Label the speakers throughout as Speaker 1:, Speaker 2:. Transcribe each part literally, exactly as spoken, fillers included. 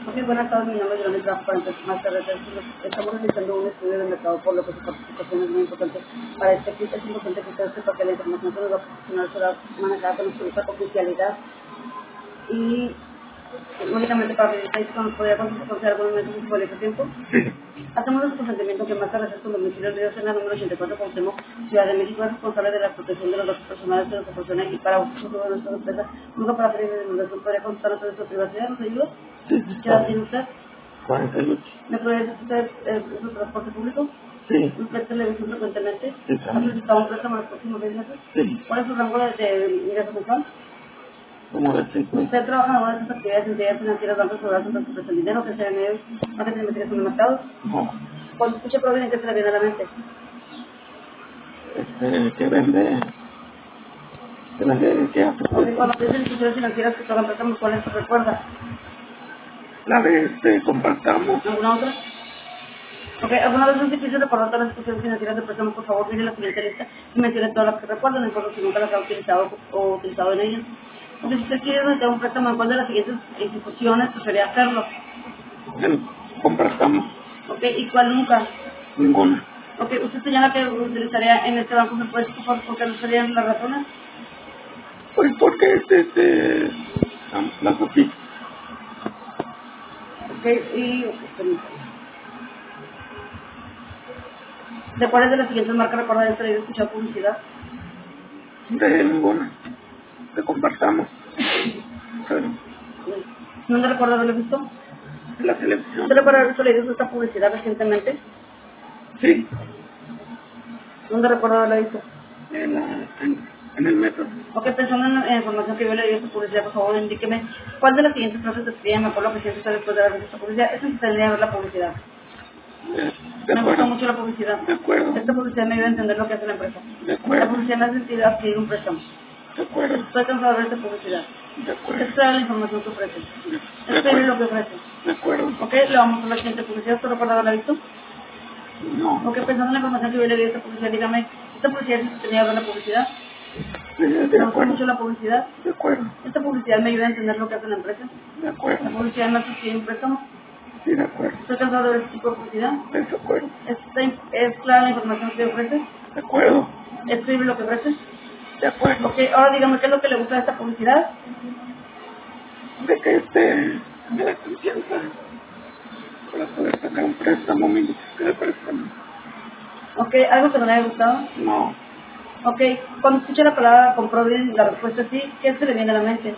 Speaker 1: Ok, buenas tardes, mi nombre es Verónica Fuentes. Más tarde estamos realizando un estudio de mercado, por lo que su participación es muy importante. Para este kit es importante que usted sepa que la información que nos va a proporcionar será manejada con absoluta oficialidad y únicamente para verificar si nos podría conceder algún momento de su valioso tiempo. Hacemos nuestro consentimiento que más tarde es con domicilio de Río número ochenta y cuatro Cuauhtémoc, Ciudad de México, es responsable de la protección de los datos personales que nos proporciona y para uso de nuestra empresa, nunca para pedir de divulgación. ¿Podría consultar sobre su privacidad? ¿Nos ayuda? ¿Qué edad tiene usted?
Speaker 2: cuarenta y ocho.
Speaker 1: ¿Me puede decir usted eh, es un transporte público?
Speaker 2: Sí.
Speaker 1: ¿Usted televisión frecuentemente?
Speaker 2: Sí,
Speaker 1: ¿Ha
Speaker 2: también.
Speaker 1: solicitado un préstamo en los próximos seis meses?
Speaker 2: Sí.
Speaker 1: ¿Cuál es su rango de, de ingreso mensual?
Speaker 2: Como de cinco.
Speaker 1: ¿Usted trabaja en alguna de estas actividades en entidades financieras, bancos o bancos de de dinero, que sean medios, marketing de investigación de mercados?
Speaker 2: No.
Speaker 1: Cuando escucha Provident, ¿qué se le viene a la mente?
Speaker 2: Este, que vende. Que vende, que hace.
Speaker 1: Ok, cuando piensa en instituciones financieras que tocan préstamos, ¿cuáles se recuerda?
Speaker 2: La de este, compartamos.
Speaker 1: ¿Alguna otra? Ok, ¿alguna vez es difícil recordar todas las instituciones financieras de préstamos? Por favor, mire la siguiente lista y mencione todas las que recuerdan, no importa si nunca las ha utilizado o utilizado en ellas. Ok, si usted quiere meter un préstamo en cuál de las siguientes instituciones, prefería hacerlo.
Speaker 2: El compartamos.
Speaker 1: Ok, ¿y cuál nunca?
Speaker 2: Ninguna.
Speaker 1: Ok, ¿usted señala que utilizaría en este banco? ¿Me puede explicar por qué no serían las razones?
Speaker 2: Pues porque este, este, la sofí.
Speaker 1: Ok, y... permítame. ¿De cuáles de las siguientes marcas recuerda haber traído escuchado publicidad?
Speaker 2: De ninguna. Que compartamos. Pero,
Speaker 1: ¿No te recuerda haberlo visto?
Speaker 2: en la televisión.
Speaker 1: ¿Usted recuerda haber visto leído esta publicidad recientemente?
Speaker 2: Sí.
Speaker 1: ¿Dónde recuerda haberla visto?
Speaker 2: En, la, en, en el metro.
Speaker 1: Ok, pensando en la información que yo le di a esta publicidad, por favor, indíqueme cuál de las siguientes frases describe mejor lo que siente usted después de haber visto esta publicidad. Es entender a ver la publicidad.
Speaker 2: De, de
Speaker 1: Me gustó
Speaker 2: acuerdo.
Speaker 1: mucho la publicidad.
Speaker 2: De acuerdo.
Speaker 1: Esta publicidad me ayuda a entender lo que hace la empresa.
Speaker 2: De
Speaker 1: La
Speaker 2: acuerdo.
Speaker 1: publicidad me hace sentido adquirir un préstamo.
Speaker 2: De acuerdo.
Speaker 1: Estoy cansado de ver esta publicidad.
Speaker 2: De acuerdo.
Speaker 1: Es clara la información que ofrece.
Speaker 2: De
Speaker 1: Es creíble
Speaker 2: acuerdo.
Speaker 1: lo que ofrece.
Speaker 2: De acuerdo.
Speaker 1: Ok, le vamos a la siguiente publicidad. ¿Usted recuerda haberla visto?
Speaker 2: No.
Speaker 1: Ok, pensando en la información que yo le di a esta publicidad, dígame, ¿esta publicidad es tenía ver la publicidad?
Speaker 2: Sí, de
Speaker 1: ¿Me gustó
Speaker 2: acuerdo.
Speaker 1: mucho la publicidad?
Speaker 2: De acuerdo.
Speaker 1: ¿Esta publicidad me ayuda a entender lo que hace la empresa?
Speaker 2: De acuerdo.
Speaker 1: ¿La publicidad me hace adquirir un préstamo?
Speaker 2: Sí, de acuerdo.
Speaker 1: ¿Estoy cansado de ver este tipo de publicidad?
Speaker 2: De acuerdo.
Speaker 1: ¿Es, ¿Es clara la información que ofrece?
Speaker 2: De acuerdo.
Speaker 1: ¿Es creíble lo que ofrece?
Speaker 2: De acuerdo.
Speaker 1: Ok, ahora dígame, ¿qué es lo que le gusta de esta publicidad?
Speaker 2: De que este me da confianza para poder sacar un préstamo, mi necesidad de préstamo.
Speaker 1: Ok, ¿algo que no le haya gustado?
Speaker 2: No.
Speaker 1: Ok, cuando escucha la palabra compró bien, la respuesta es sí, ¿qué se le viene a la mente?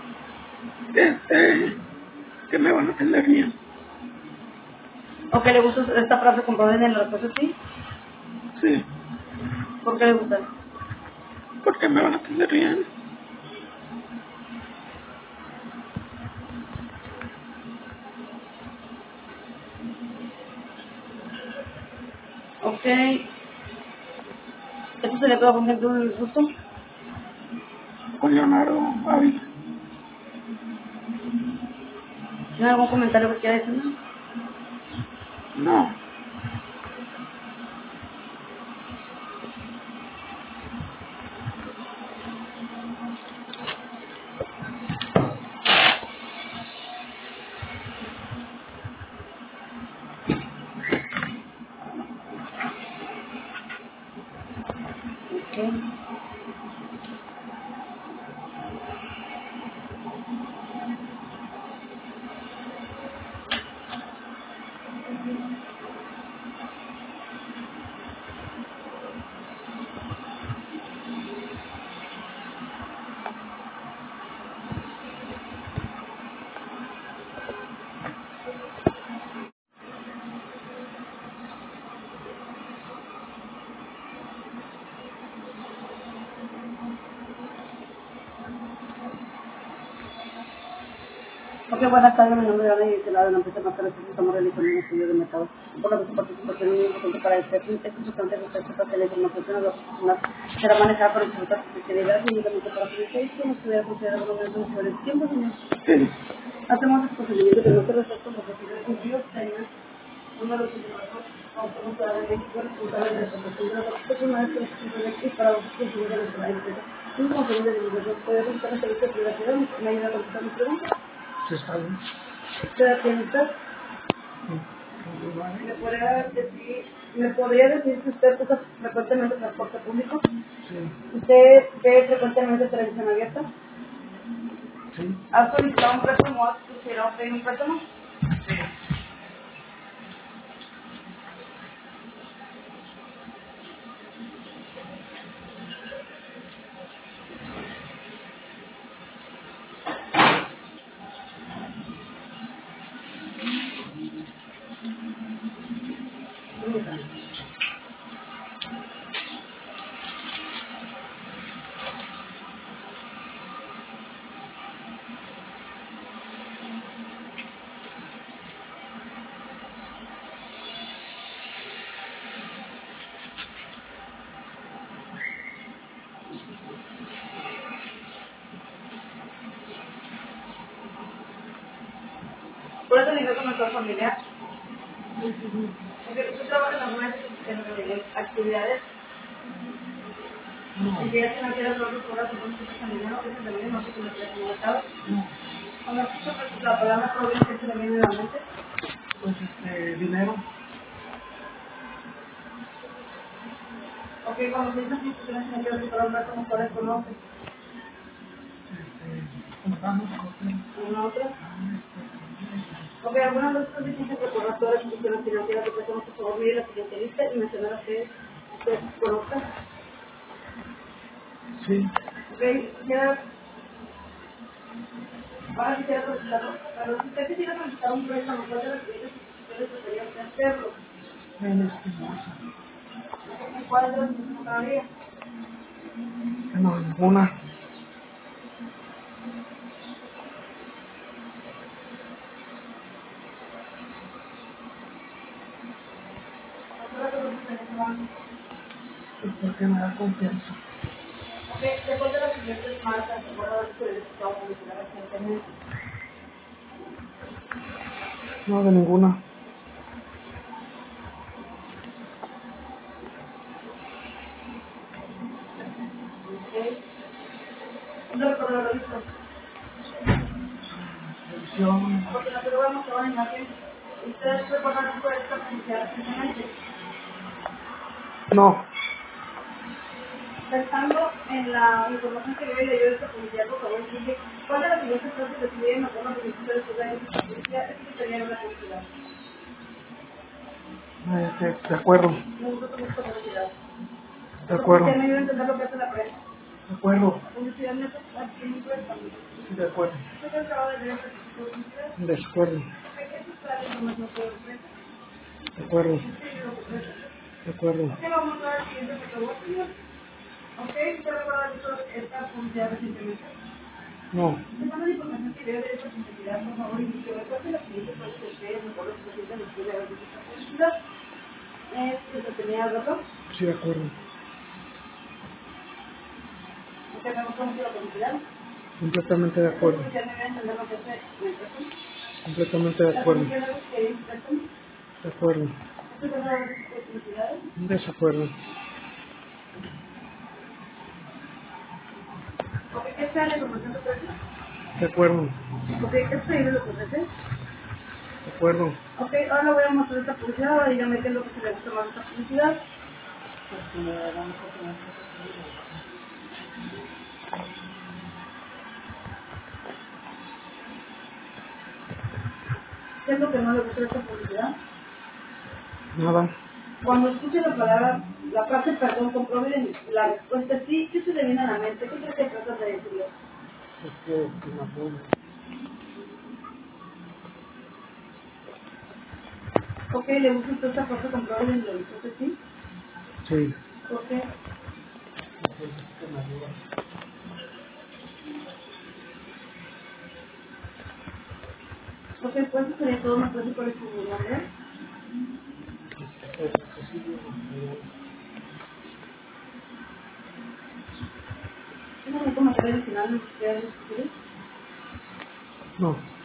Speaker 2: Este, que me van a atender bien.
Speaker 1: Ok, ¿le gusta esta frase compró bien, la respuesta es sí?
Speaker 2: Sí.
Speaker 1: ¿Por qué le gusta?
Speaker 2: Porque me van a atender bien.
Speaker 1: Ok, ¿esto se le quedó con gente un gusto?
Speaker 2: Con Leonardo Ávila.
Speaker 1: ¿Tiene algún comentario que quiera decirme?
Speaker 2: No.
Speaker 1: Ok. Ok, buenas tardes, mi nombre es Ana y de la empresa más tarde estamos realizando un estudio de mercado. Por lo que su participación es muy importante para este fin, es importante que usted sepa que la información que nos va a proporcionar será manejada por absoluta especialidad y únicamente para que usted que nos pudiera considerar algunos momentos sobre el tiempo, señor.
Speaker 2: Sí.
Speaker 1: Hacemos el procedimiento que no se respecta a los oficinas cumplidos, señor. Número de ciudadanos, autoridad de México, responsable de la protección de los datos personales que los de aquí para los consumidores de nuestra empresa. Un consejo de divulgación puede resultar en servicio de privacidad, me ayuda a contestar mis preguntas.
Speaker 2: Sí, está bien.
Speaker 1: ¿Qué edad tiene usted? ¿Me podría decir, ¿me podría decir si usted usa frecuentemente transporte público?
Speaker 2: Sí.
Speaker 1: ¿Usted ve frecuentemente televisión abierta?
Speaker 2: Sí.
Speaker 1: ¿Ha solicitado un préstamo o ha considerado pedir un préstamo? ¿Por eso el ingreso mensual familiar? Porque usted trabaja en algunas en actividades y si ya se no quiere hacer otras cosas, entonces usted está dinero, eso también no sé si lo quiere comunicar. Cuando escucho la palabra problema, ¿qué se le viene a la mente?
Speaker 2: Pues este, dinero.
Speaker 1: Ok, cuando se dice así, usted no quiere recuperar un préstamo, ¿cuáles conoce? ¿Una otra? Ok, algunas de estas difíciles recordar todas las instituciones financieras que tenemos por favor mire la siguiente lista y mencionar las que usted conozca.
Speaker 2: Sí.
Speaker 1: Ok, quisiera, ahora quisiera solicitarlo, pero si usted quisiera solicitar un préstamo, ¿cuál de las siguientes instituciones debería usted hacerlo?
Speaker 2: En Espinosa.
Speaker 1: ¿En cuál de las que encontraría?
Speaker 2: No, ninguna.
Speaker 1: ¿Otra que no se banco?
Speaker 2: Pues porque me da confianza.
Speaker 1: Ok, después de las siguientes marcas, ¿se acuerda de que el estado publicidad recientemente?
Speaker 2: No, de ninguna.
Speaker 1: Ok. ¿Dónde recuerda lo visto?
Speaker 2: Televisión.
Speaker 1: Porque nosotros vamos a ver en imagen. ¿Ustedes recuerdan que fue esta publicidad recientemente?
Speaker 2: No.
Speaker 1: Pensando en la información que yo le dio de esta publicidad, por favor, indique cuál de las siguientes frases decidieron o cómo se ustedes pueden esta publicidad. Esto sería una publicidad.
Speaker 2: Eh, de, de acuerdo.
Speaker 1: Nosotros tenemos publicidad.
Speaker 2: De
Speaker 1: Esta
Speaker 2: acuerdo.
Speaker 1: publicidad me ayuda a entender lo que hace la prensa.
Speaker 2: De acuerdo.
Speaker 1: La publicidad no es tiene un préstamo.
Speaker 2: Sí, de acuerdo.
Speaker 1: ¿Usted acaba de ver esta publicidad?
Speaker 2: De acuerdo.
Speaker 1: Esto es toda la información que ofrece.
Speaker 2: De acuerdo.
Speaker 1: Usted lo que ofrece.
Speaker 2: De acuerdo.
Speaker 1: Ok, vamos a ver el siguiente por favor. Ok, ¿usted recuerda que esta publicidad recientemente?
Speaker 2: No.
Speaker 1: Semana de información que debe de esta publicidad, por favor, indique cuál de las siguientes frases que ustedes mejor los presentan después de haber visto esta publicidad. Es que se tenía razón.
Speaker 2: Sí, de acuerdo.
Speaker 1: ¿Usted me gustó mucho la publicidad?
Speaker 2: Completamente de
Speaker 1: ¿Esta
Speaker 2: acuerdo.
Speaker 1: publicidad me va a entender lo que hace en el préstamo?
Speaker 2: Completamente de
Speaker 1: ¿La
Speaker 2: acuerdo.
Speaker 1: publicidad es que hay un préstamo?
Speaker 2: De acuerdo.
Speaker 1: ¿Usted conoce las publicidades?
Speaker 2: Desacuerdo.
Speaker 1: Ok, ¿esta es la información que ofrece?
Speaker 2: De acuerdo.
Speaker 1: Ok, ¿esto es lo que ofrece?
Speaker 2: De acuerdo.
Speaker 1: Ok, ahora le voy a mostrar esta publicidad, ahora dígame qué es lo que se le gusta más de esta publicidad. ¿Qué es lo que no le gusta de esta publicidad?
Speaker 2: Nada.
Speaker 1: Cuando escuche la palabra, la frase perdón, compruebe la respuesta sí, ¿qué se le viene a la mente? ¿Qué cree que trata de decirle?
Speaker 2: Es que, que me apoyo.
Speaker 1: Ok, ¿le gusta usted esta frase compruebe la respuesta sí?
Speaker 2: Sí.
Speaker 1: ¿Por qué?
Speaker 2: Pues es que me ayuda.
Speaker 1: Ok, pues eso sería todo, me puede por su nombre.
Speaker 2: Es Cecilio González.
Speaker 1: ¿Tiene algún comentario adicional que ustedes discutir?
Speaker 2: No.